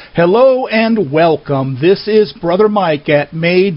Hello and welcome. This is Brother Mike at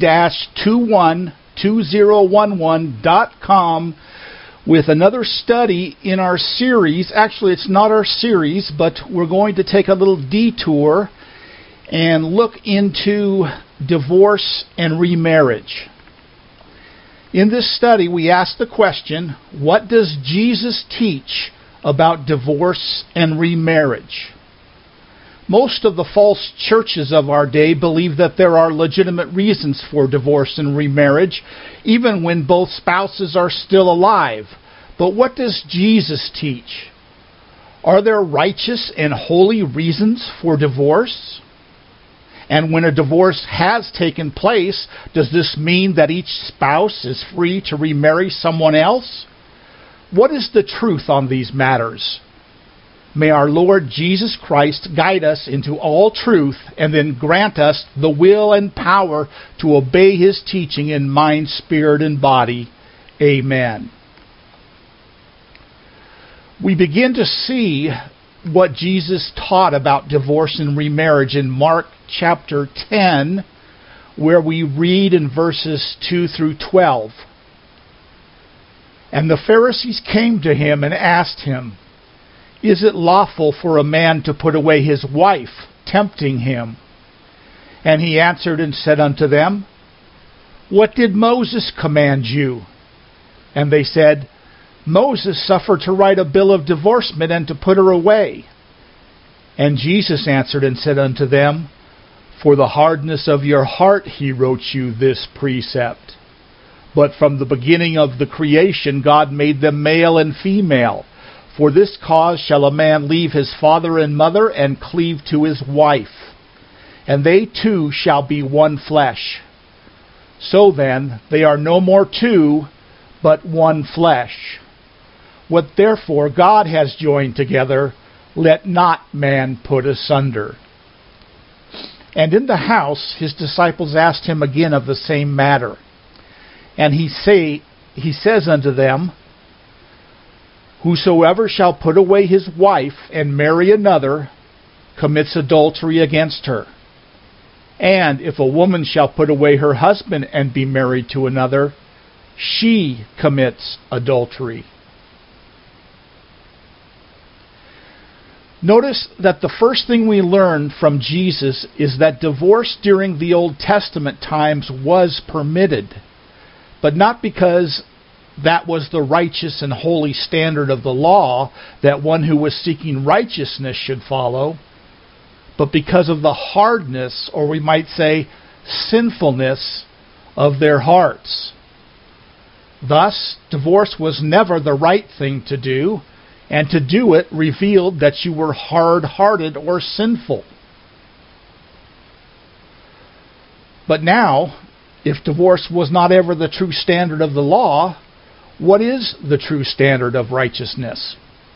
May-212011.com with another study in our series. Actually, it's not our series, but we're going to take a little detour and look into divorce and remarriage. In this study, we ask the question, what does Jesus teach about divorce and remarriage? Most of the false churches of our day believe that there are legitimate reasons for divorce and remarriage, even when both spouses are still alive. But what does Jesus teach? Are there righteous and holy reasons for divorce? And when a divorce has taken place, does this mean that each spouse is free to remarry someone else? What is the truth on these matters? May our Lord Jesus Christ guide us into all truth and then grant us the will and power to obey His teaching in mind, spirit, and body. Amen. We begin to see what Jesus taught about divorce and remarriage in Mark chapter 10, where we read in verses 2 through 12. And the Pharisees came to him and asked him, "Is it lawful for a man to put away his wife?" tempting him. And he answered and said unto them, "What did Moses command you?" And they said, "Moses suffered to write a bill of divorcement and to put her away." And Jesus answered and said unto them, "For the hardness of your heart he wrote you this precept. But from the beginning of the creation God made them male and female. For this cause shall a man leave his father and mother and cleave to his wife, and they two shall be one flesh. So then they are no more two, but one flesh. What therefore God has joined together, let not man put asunder." And in the house his disciples asked him again of the same matter. And he says unto them, "Whosoever shall put away his wife and marry another commits adultery against her. And if a woman shall put away her husband and be married to another, she commits adultery." Notice that the first thing we learn from Jesus is that divorce during the Old Testament times was permitted, but not because that was the righteous and holy standard of the law that one who was seeking righteousness should follow, but because of the hardness, or we might say sinfulness, of their hearts. Thus, divorce was never the right thing to do, and to do it revealed that you were hard-hearted or sinful. But now, if divorce was not ever the true standard of the law, what is the true standard of righteousness?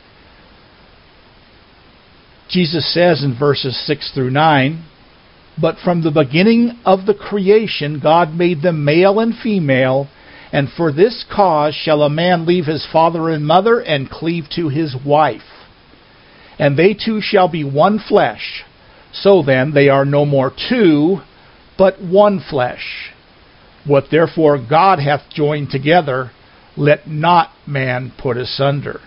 Jesus says in verses 6 through 9, "But from the beginning of the creation God made them male and female, and for this cause shall a man leave his father and mother and cleave to his wife, and they two shall be one flesh. So then they are no more two, but one flesh. What therefore God hath joined together, let not man put asunder."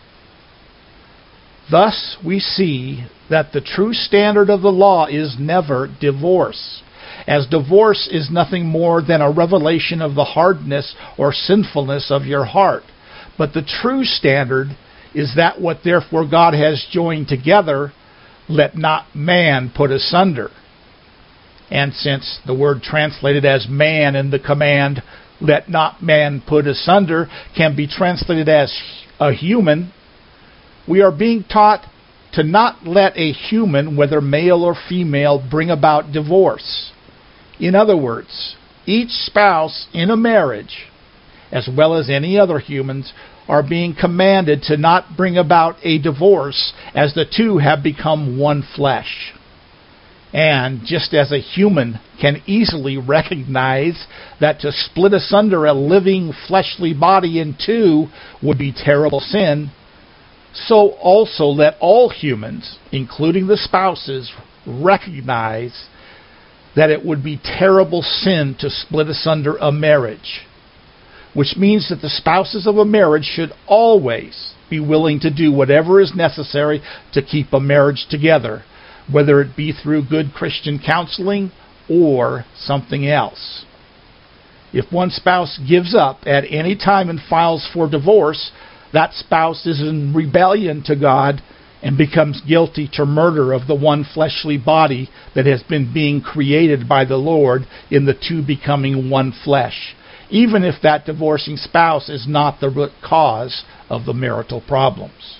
Thus we see that the true standard of the law is never divorce, as divorce is nothing more than a revelation of the hardness or sinfulness of your heart. But the true standard is that what therefore God has joined together, let not man put asunder. And since the word translated as man in the command, "let not man put asunder," can be translated as a human, we are being taught to not let a human, whether male or female, bring about divorce. In other words, each spouse in a marriage, as well as any other humans, are being commanded to not bring about a divorce, as the two have become one flesh. And just as a human can easily recognize that to split asunder a living fleshly body in two would be terrible sin, so also let all humans, including the spouses, recognize that it would be terrible sin to split asunder a marriage, which means that the spouses of a marriage should always be willing to do whatever is necessary to keep a marriage together, whether it be through good Christian counseling or something else. If one spouse gives up at any time and files for divorce, that spouse is in rebellion to God and becomes guilty to murder of the one fleshly body that has been being created by the Lord in the two becoming one flesh, even if that divorcing spouse is not the root cause of the marital problems.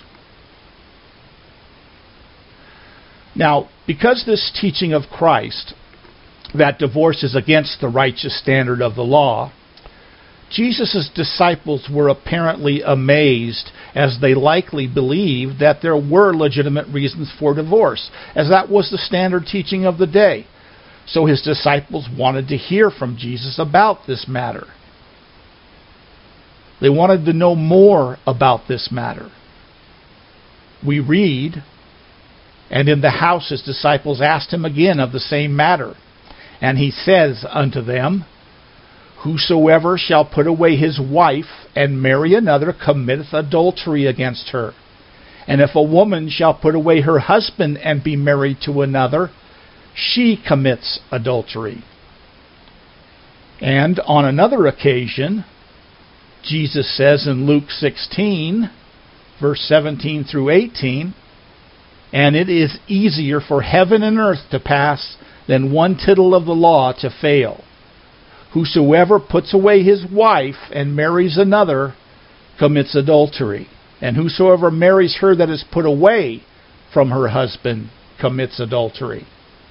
Now, because this teaching of Christ, that divorce is against the righteous standard of the law, Jesus' disciples were apparently amazed, as they likely believed that there were legitimate reasons for divorce, as that was the standard teaching of the day. So his disciples wanted to hear from Jesus about this matter. They wanted to know more about this matter. We read, "And in the house his disciples asked him again of the same matter. And he says unto them, Whosoever shall put away his wife and marry another committeth adultery against her. And if a woman shall put away her husband and be married to another, she commits adultery." And on another occasion, Jesus says in Luke 16, verse 17 through 18, "And it is easier for heaven and earth to pass than one tittle of the law to fail. Whosoever puts away his wife and marries another commits adultery. And whosoever marries her that is put away from her husband commits adultery."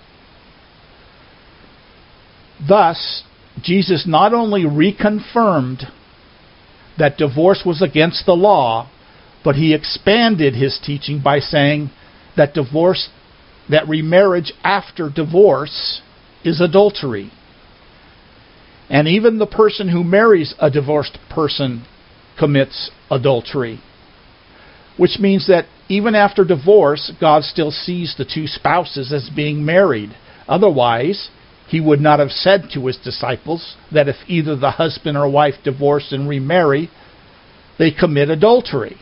Thus, Jesus not only reconfirmed that divorce was against the law, but he expanded his teaching by saying that remarriage after divorce is adultery. And even the person who marries a divorced person commits adultery. Which means that even after divorce, God still sees the two spouses as being married. Otherwise, he would not have said to his disciples that if either the husband or wife divorce and remarry, they commit adultery.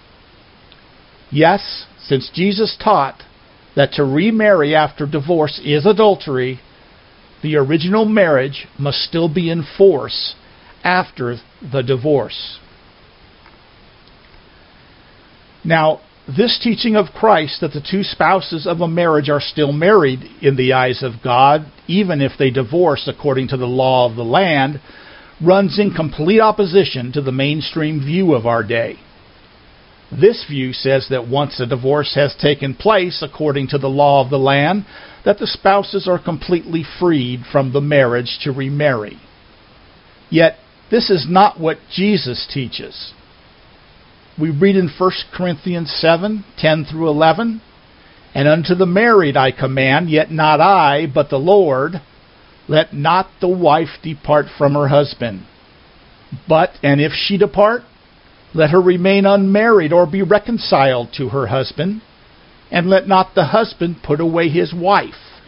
Yes, since Jesus taught that to remarry after divorce is adultery, the original marriage must still be in force after the divorce. Now, this teaching of Christ that the two spouses of a marriage are still married in the eyes of God, even if they divorce according to the law of the land, runs in complete opposition to the mainstream view of our day. This view says that once a divorce has taken place according to the law of the land, that the spouses are completely freed from the marriage to remarry. Yet, this is not what Jesus teaches. We read in 1 Corinthians 7, 10 through 11, "And unto the married I command, yet not I, but the Lord, let not the wife depart from her husband. And if she depart, let her remain unmarried or be reconciled to her husband, and let not the husband put away his wife."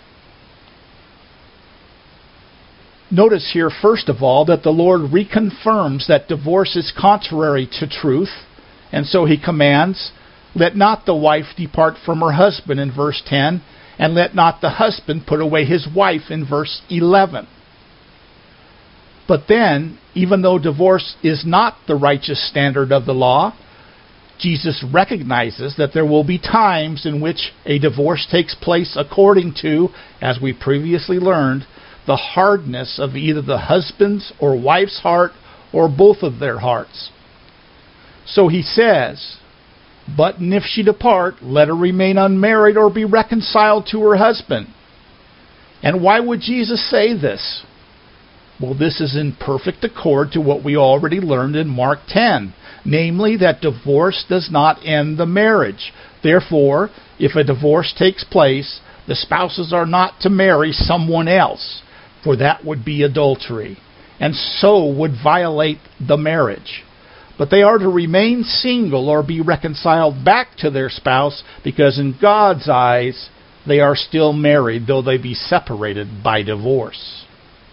Notice here, first of all, that the Lord reconfirms that divorce is contrary to truth, and so he commands, "Let not the wife depart from her husband," in verse 10, and "let not the husband put away his wife," in verse 11. But then, even though divorce is not the righteous standard of the law, Jesus recognizes that there will be times in which a divorce takes place according to, as we previously learned, the hardness of either the husband's or wife's heart or both of their hearts. So he says, and if she depart, let her remain unmarried or be reconciled to her husband." And why would Jesus say this? Well, this is in perfect accord to what we already learned in Mark 10, namely that divorce does not end the marriage. Therefore, if a divorce takes place, the spouses are not to marry someone else, for that would be adultery, and so would violate the marriage. But they are to remain single or be reconciled back to their spouse, because in God's eyes, they are still married, though they be separated by divorce.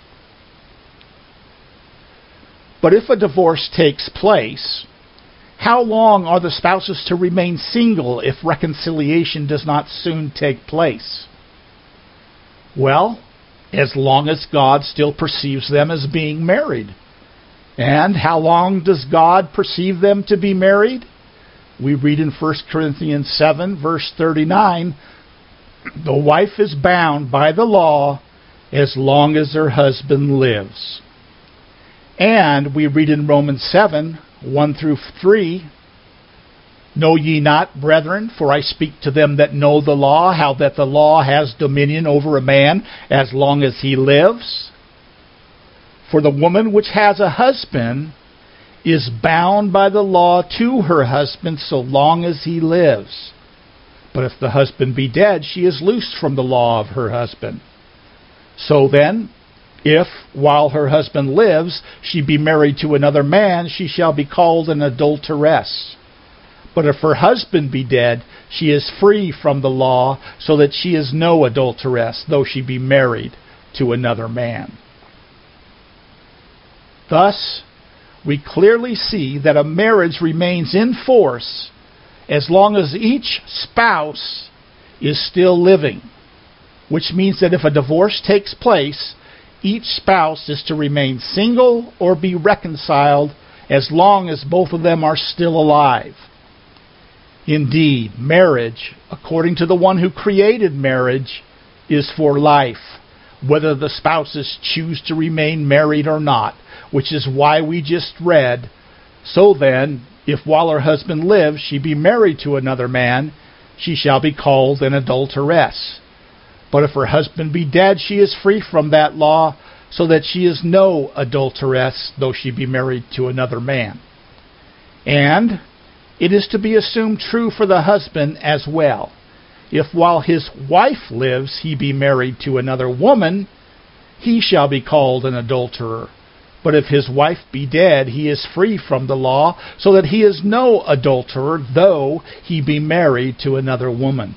But if a divorce takes place, how long are the spouses to remain single if reconciliation does not soon take place? Well, as long as God still perceives them as being married. And how long does God perceive them to be married? We read in 1 Corinthians 7, verse 39, the wife is bound by the law as long as her husband lives. And we read in Romans 7, 1 through 3, know ye not, brethren, for I speak to them that know the law, how that the law has dominion over a man as long as he lives? For the woman which has a husband is bound by the law to her husband so long as he lives. But if the husband be dead, she is loosed from the law of her husband. So then, if, while her husband lives, she be married to another man, she shall be called an adulteress. But if her husband be dead, she is free from the law, so that she is no adulteress, though she be married to another man. Thus, we clearly see that a marriage remains in force as long as each spouse is still living, which means that if a divorce takes place, each spouse is to remain single or be reconciled as long as both of them are still alive. Indeed, marriage, according to the one who created marriage, is for life, whether the spouses choose to remain married or not, which is why we just read, so then, if while her husband lives she be married to another man, she shall be called an adulteress. But if her husband be dead, she is free from that law, so that she is no adulteress, though she be married to another man. And it is to be assumed true for the husband as well. If while his wife lives he be married to another woman, he shall be called an adulterer. But if his wife be dead, he is free from the law, so that he is no adulterer, though he be married to another woman.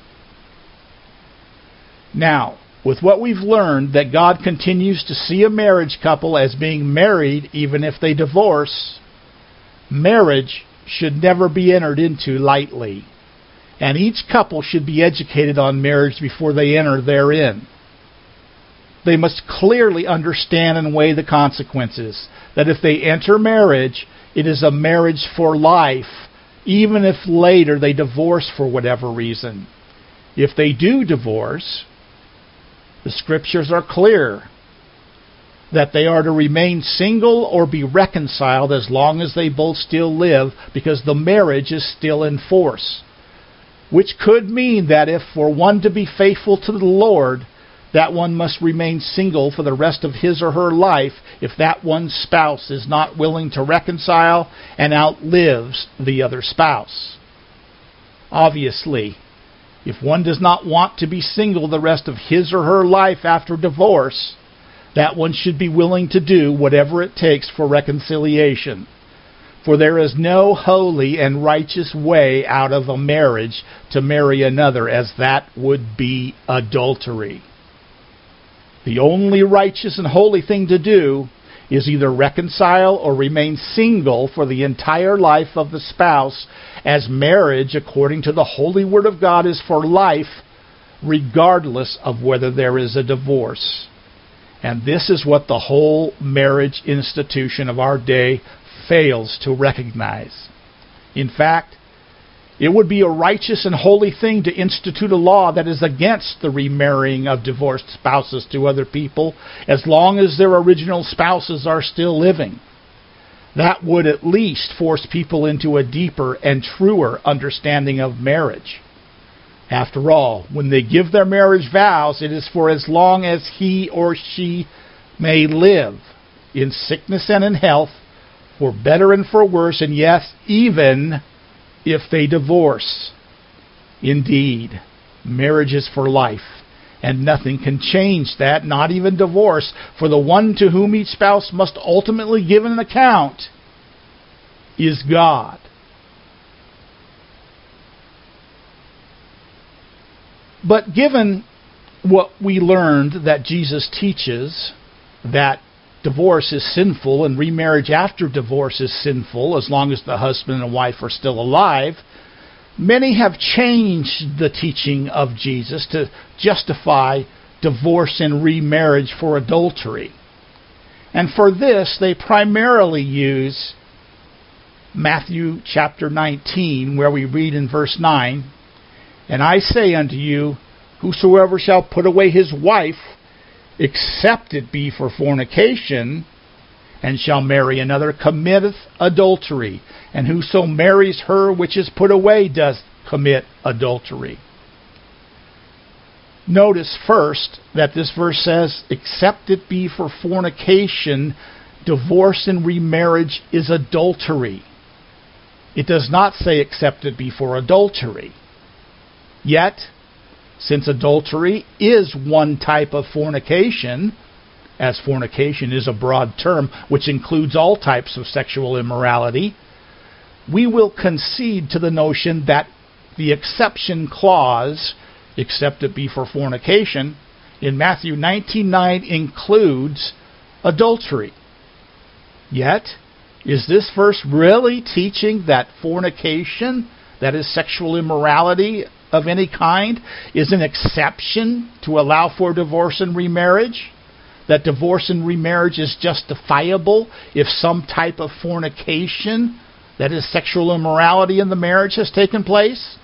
Now, with what we've learned, that God continues to see a marriage couple as being married even if they divorce, marriage should never be entered into lightly, and each couple should be educated on marriage before they enter therein. They must clearly understand and weigh the consequences, that if they enter marriage, it is a marriage for life, even if later they divorce for whatever reason. If they do divorce, the Scriptures are clear that they are to remain single or be reconciled as long as they both still live, because the marriage is still in force. Which could mean that if for one to be faithful to the Lord, that one must remain single for the rest of his or her life if that one spouse is not willing to reconcile and outlives the other spouse. Obviously, if one does not want to be single the rest of his or her life after divorce, that one should be willing to do whatever it takes for reconciliation. For there is no holy and righteous way out of a marriage to marry another, as that would be adultery. The only righteous and holy thing to do is either reconcile or remain single for the entire life of the spouse, as marriage, according to the holy word of God, is for life, regardless of whether there is a divorce. And this is what the whole marriage institution of our day fails to recognize. In fact, it would be a righteous and holy thing to institute a law that is against the remarrying of divorced spouses to other people, as long as their original spouses are still living. That would at least force people into a deeper and truer understanding of marriage. After all, when they give their marriage vows, it is for as long as he or she may live, in sickness and in health, for better and for worse, and yes, even if they divorce. Indeed, marriage is for life, and nothing can change that, not even divorce, for the one to whom each spouse must ultimately give an account is God. But given what we learned that Jesus teaches, that divorce is sinful and remarriage after divorce is sinful as long as the husband and wife are still alive, many have changed the teaching of Jesus to justify divorce and remarriage for adultery. And for this, they primarily use Matthew chapter 19, where we read in verse 9, "And I say unto you, whosoever shall put away his wife, except it be for fornication, and shall marry another, committeth adultery. And whoso marries her which is put away does commit adultery." Notice first that this verse says, "Except it be for fornication, divorce and remarriage is adultery." It does not say, "Except it be for adultery." Yet, since adultery is one type of fornication, as fornication is a broad term which includes all types of sexual immorality, we will concede to the notion that the exception clause, "except it be for fornication," in Matthew 19:9 includes adultery. Yet, is this verse really teaching that fornication, that is sexual immorality of any kind, is an exception to allow for divorce and remarriage? That divorce and remarriage is justifiable if some type of fornication, that is sexual immorality in the marriage, has taken place?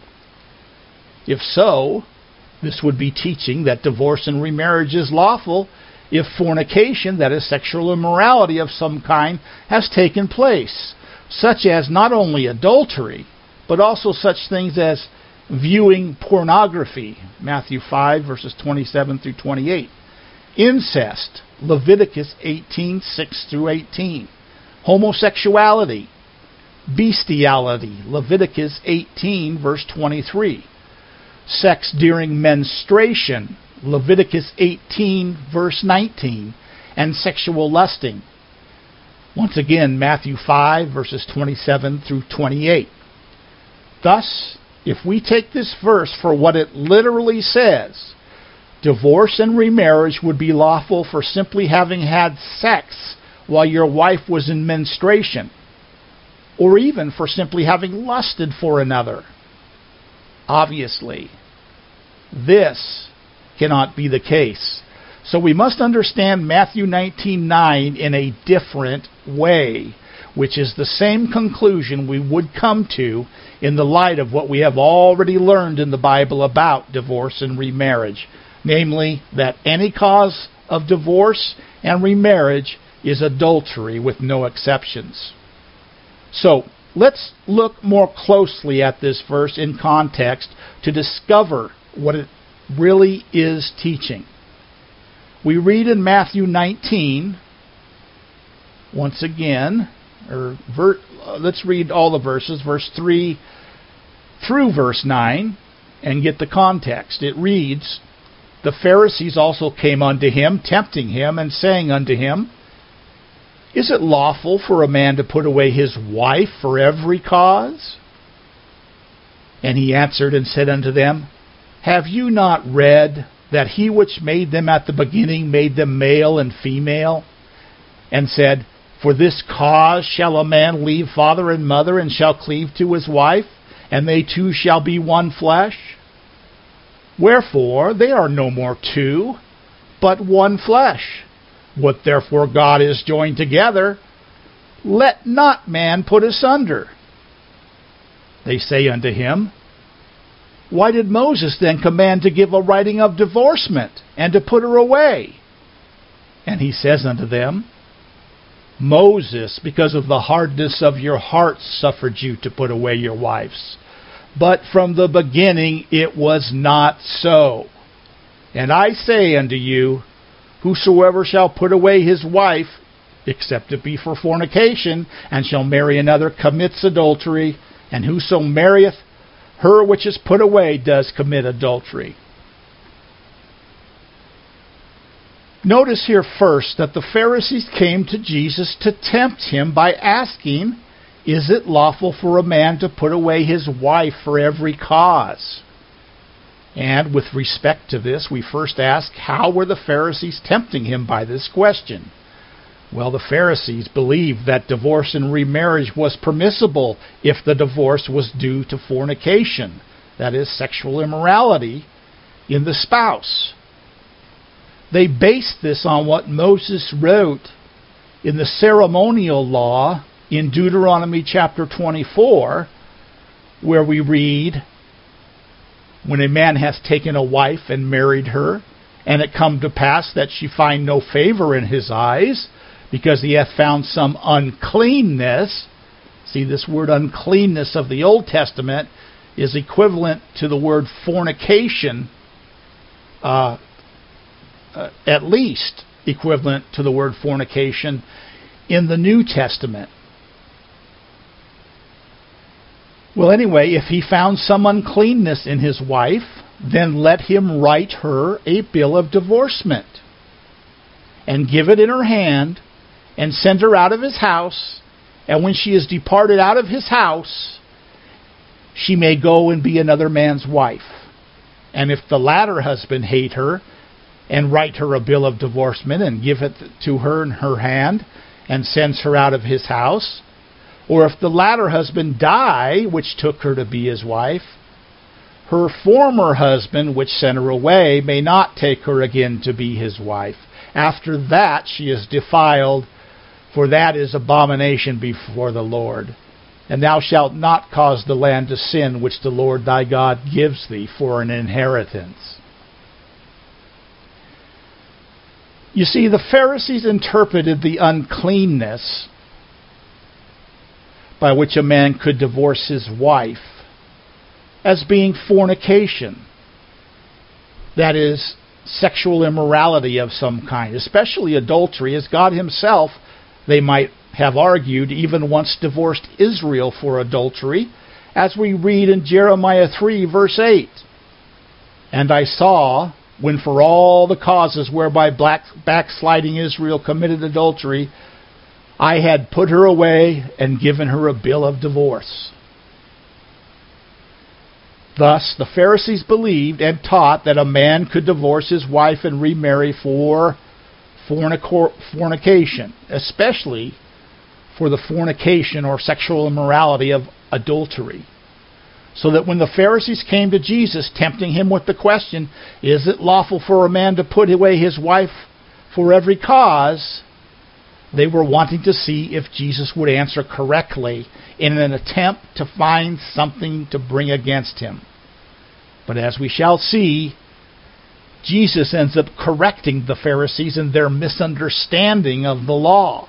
If so, this would be teaching that divorce and remarriage is lawful if fornication, that is sexual immorality of some kind, has taken place, such as not only adultery, but also such things as viewing pornography, Matthew 5, verses 27 through 28, incest, Leviticus 18, 6 through 18, homosexuality, bestiality, Leviticus 18, verse 23, sex during menstruation, Leviticus 18, verse 19, and sexual lusting. Once again, Matthew 5, verses 27 through 28. Thus, if we take this verse for what it literally says, divorce and remarriage would be lawful for simply having had sex while your wife was in menstruation, or even for simply having lusted for another. Obviously, this cannot be the case. So we must understand Matthew 19:9 in a different way, which is the same conclusion we would come to in the light of what we have already learned in the Bible about divorce and remarriage, namely that any cause of divorce and remarriage is adultery with no exceptions. So, let's look more closely at this verse in context to discover what it really is teaching. We read in Matthew 19, once again, let's read all the verses, verse 3 through verse 9, and get the context. It reads, "The Pharisees also came unto him, tempting him, and saying unto him, Is it lawful for a man to put away his wife for every cause? And he answered and said unto them, Have you not read that he which made them at the beginning made them male and female? And said, For this cause shall a man leave father and mother, and shall cleave to his wife, and they two shall be one flesh? Wherefore they are no more two, but one flesh. What therefore God is joined together, let not man put asunder. They say unto him, Why did Moses then command to give a writing of divorcement, and to put her away? And he says unto them, Moses, because of the hardness of your hearts, suffered you to put away your wives. But from the beginning it was not so. And I say unto you, Whosoever shall put away his wife, except it be for fornication, and shall marry another, commits adultery, and whoso marrieth her which is put away does commit adultery. Notice here first that the Pharisees came to Jesus to tempt him by asking, Is it lawful for a man to put away his wife for every cause? And with respect to this, we first ask, how were the Pharisees tempting him by this question? Well, the Pharisees believed that divorce and remarriage was permissible if the divorce was due to fornication, that is, sexual immorality in the spouse. They based this on what Moses wrote in the ceremonial law in Deuteronomy chapter 24, where we read, when a man hath taken a wife and married her, and it come to pass that she find no favor in his eyes, because he hath found some uncleanness. See, this word uncleanness of the Old Testament is equivalent to the word fornication, at least equivalent to the word fornication in the New Testament. Well, anyway, if he found some uncleanness in his wife, then let him write her a bill of divorcement and give it in her hand and send her out of his house. And when she is departed out of his house, she may go and be another man's wife. And if the latter husband hate her, and write her a bill of divorcement and give it to her in her hand, and sends her out of his house, or if the latter husband die, which took her to be his wife, her former husband, which sent her away, may not take her again to be his wife. After that she is defiled, for that is abomination before the Lord. And thou shalt not cause the land to sin, which the Lord thy God gives thee for an inheritance. You see, the Pharisees interpreted the uncleanness by which a man could divorce his wife as being fornication. That is, sexual immorality of some kind, especially adultery, as God himself, they might have argued, even once divorced Israel for adultery, as we read in Jeremiah 3, verse 8. And I saw, when for all the causes whereby backsliding Israel committed adultery, I had put her away and given her a bill of divorce. Thus, the Pharisees believed and taught that a man could divorce his wife and remarry for fornication, especially for the fornication or sexual immorality of adultery. So that when the Pharisees came to Jesus, tempting him with the question, is it lawful for a man to put away his wife for every cause? They were wanting to see if Jesus would answer correctly in an attempt to find something to bring against him. But as we shall see, Jesus ends up correcting the Pharisees in their misunderstanding of the law.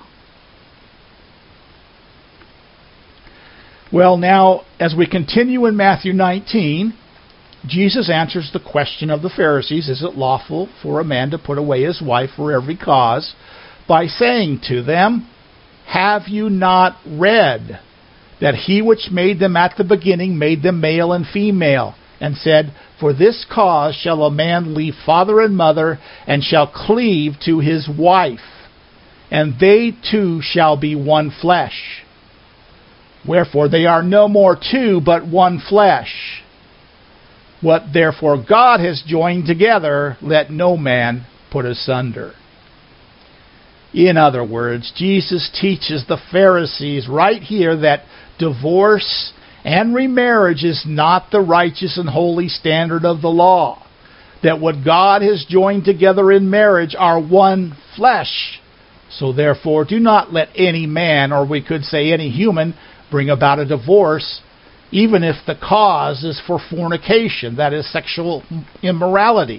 Well, now, as we continue in Matthew 19, Jesus answers the question of the Pharisees, is it lawful for a man to put away his wife for every cause, by saying to them, have you not read that he which made them at the beginning made them male and female, and said, for this cause shall a man leave father and mother, and shall cleave to his wife, and they two shall be one flesh. Wherefore they are no more two, but one flesh. What therefore God has joined together, let no man put asunder. In other words, Jesus teaches the Pharisees right here that divorce and remarriage is not the righteous and holy standard of the law. That what God has joined together in marriage are one flesh. So therefore, do not let any man, or we could say any human, bring about a divorce, even if the cause is for fornication, that is, sexual immorality.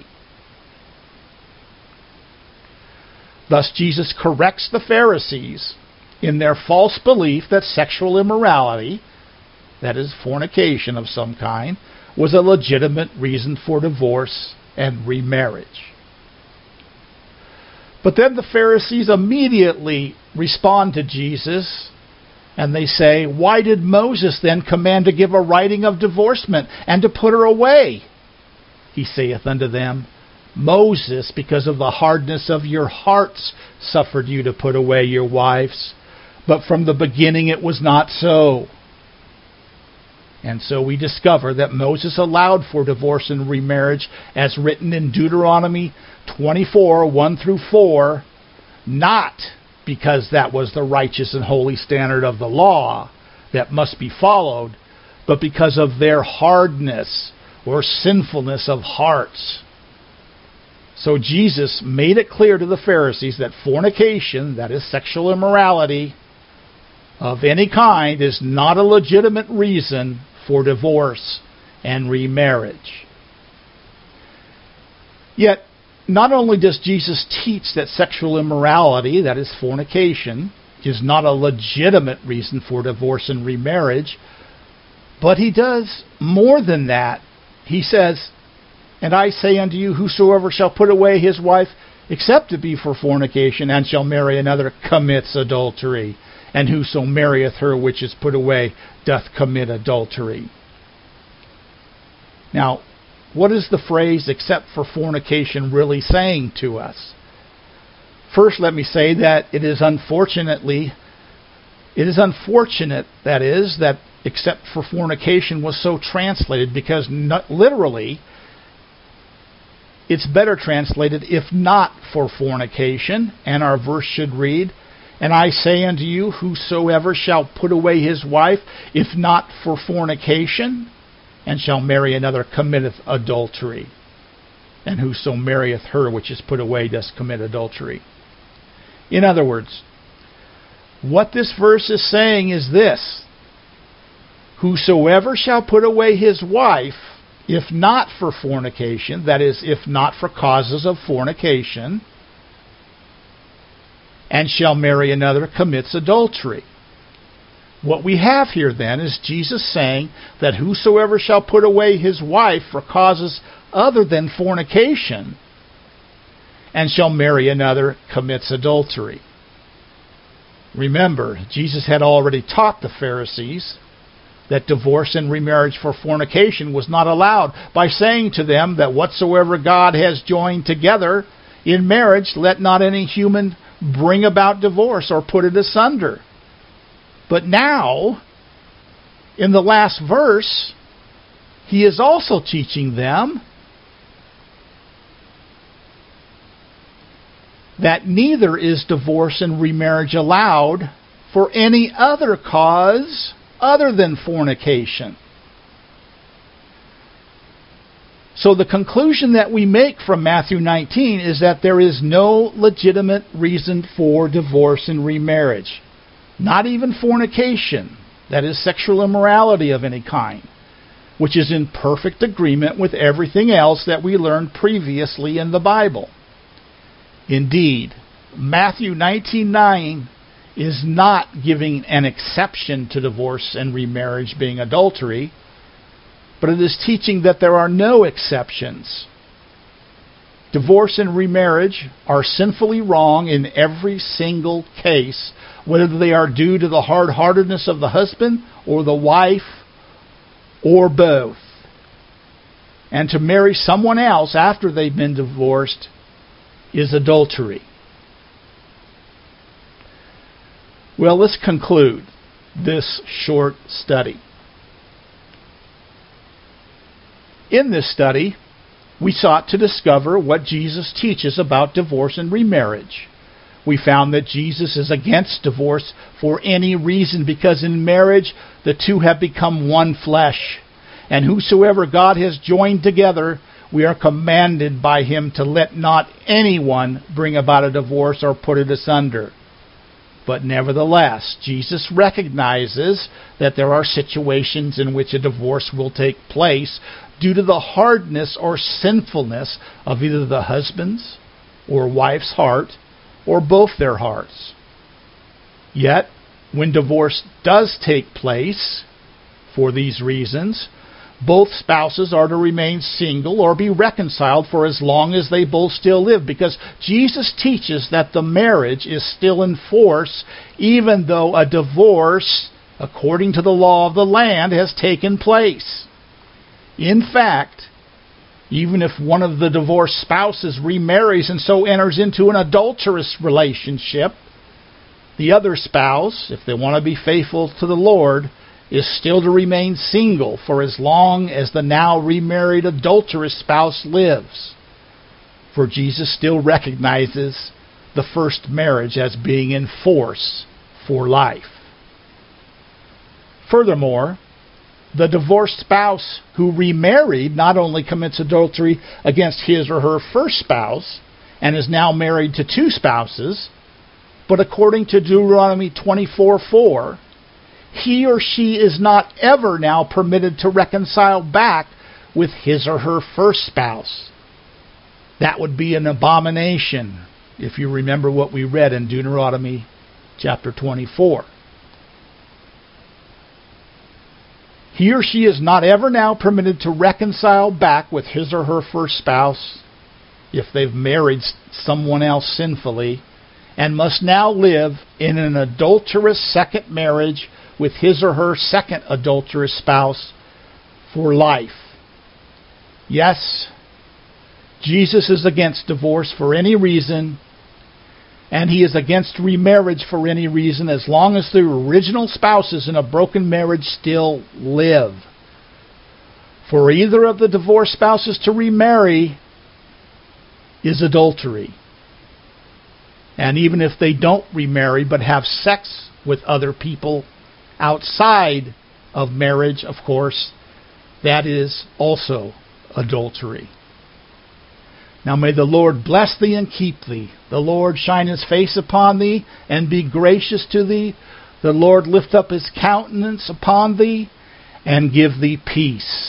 Thus, Jesus corrects the Pharisees in their false belief that sexual immorality, that is, fornication of some kind, was a legitimate reason for divorce and remarriage. But then the Pharisees immediately respond to Jesus, and they say, why did Moses then command to give a writing of divorcement and to put her away? He saith unto them, Moses, because of the hardness of your hearts, suffered you to put away your wives, but from the beginning it was not so. And so we discover that Moses allowed for divorce and remarriage as written in Deuteronomy 24, 1 through 4, not because that was the righteous and holy standard of the law that must be followed, but because of their hardness or sinfulness of hearts. So Jesus made it clear to the Pharisees that fornication, that is sexual immorality of any kind, is not a legitimate reason for divorce and remarriage. Yet, not only does Jesus teach that sexual immorality, that is fornication, is not a legitimate reason for divorce and remarriage, but he does more than that. He says, "And I say unto you, whosoever shall put away his wife, except it be for fornication, and shall marry another, commits adultery. And whoso marrieth her which is put away doth commit adultery." Now, what is the phrase "except for fornication" really saying to us? First, let me say that it is unfortunate, that "except for fornication" was so translated, because literally it's better translated "if not for fornication," and our verse should read, "And I say unto you, whosoever shall put away his wife, if not for fornication, and shall marry another, committeth adultery. And whoso marrieth her which is put away does commit adultery." In other words, what this verse is saying is this: whosoever shall put away his wife, if not for fornication, that is, if not for causes of fornication, and shall marry another, commits adultery. What we have here then is Jesus saying that whosoever shall put away his wife for causes other than fornication and shall marry another commits adultery. Remember, Jesus had already taught the Pharisees that divorce and remarriage for fornication was not allowed, by saying to them that whatsoever God has joined together in marriage, let not any human bring about divorce or put it asunder. But now, in the last verse, he is also teaching them that neither is divorce and remarriage allowed for any other cause other than fornication. So the conclusion that we make from Matthew 19 is that there is no legitimate reason for divorce and remarriage. Not even fornication, that is sexual immorality of any kind, which is in perfect agreement with everything else that we learned previously in the Bible. Indeed, Matthew 19:9 is not giving an exception to divorce and remarriage being adultery, but it is teaching that there are no exceptions. Divorce and remarriage are sinfully wrong in every single case, whether they are due to the hard-heartedness of the husband or the wife, or both. And to marry someone else after they've been divorced is adultery. Well, let's conclude this short study. In this study, we sought to discover what Jesus teaches about divorce and remarriage. We found that Jesus is against divorce for any reason, because in marriage the two have become one flesh. And whosoever God has joined together, we are commanded by him to let not anyone bring about a divorce or put it asunder. But nevertheless, Jesus recognizes that there are situations in which a divorce will take place due to the hardness or sinfulness of either the husband's or wife's heart, or both their hearts. Yet, when divorce does take place for these reasons, both spouses are to remain single or be reconciled for as long as they both still live, because Jesus teaches that the marriage is still in force even though a divorce, according to the law of the land, has taken place. In fact, even if one of the divorced spouses remarries and so enters into an adulterous relationship, the other spouse, if they want to be faithful to the Lord, is still to remain single for as long as the now remarried adulterous spouse lives. For Jesus still recognizes the first marriage as being in force for life. Furthermore, the divorced spouse who remarried not only commits adultery against his or her first spouse and is now married to two spouses, but according to Deuteronomy 24:4, he or she is not ever now permitted to reconcile back with his or her first spouse. That would be an abomination, if you remember what we read in Deuteronomy chapter 24. He or she is not ever now permitted to reconcile back with his or her first spouse if they've married someone else sinfully, and must now live in an adulterous second marriage with his or her second adulterous spouse for life. Yes, Jesus is against divorce for any reason, and he is against remarriage for any reason as long as the original spouses in a broken marriage still live. For either of the divorced spouses to remarry is adultery. And even if they don't remarry but have sex with other people outside of marriage, of course, that is also adultery. Now may the Lord bless thee and keep thee. The Lord shine his face upon thee and be gracious to thee. The Lord lift up his countenance upon thee and give thee peace.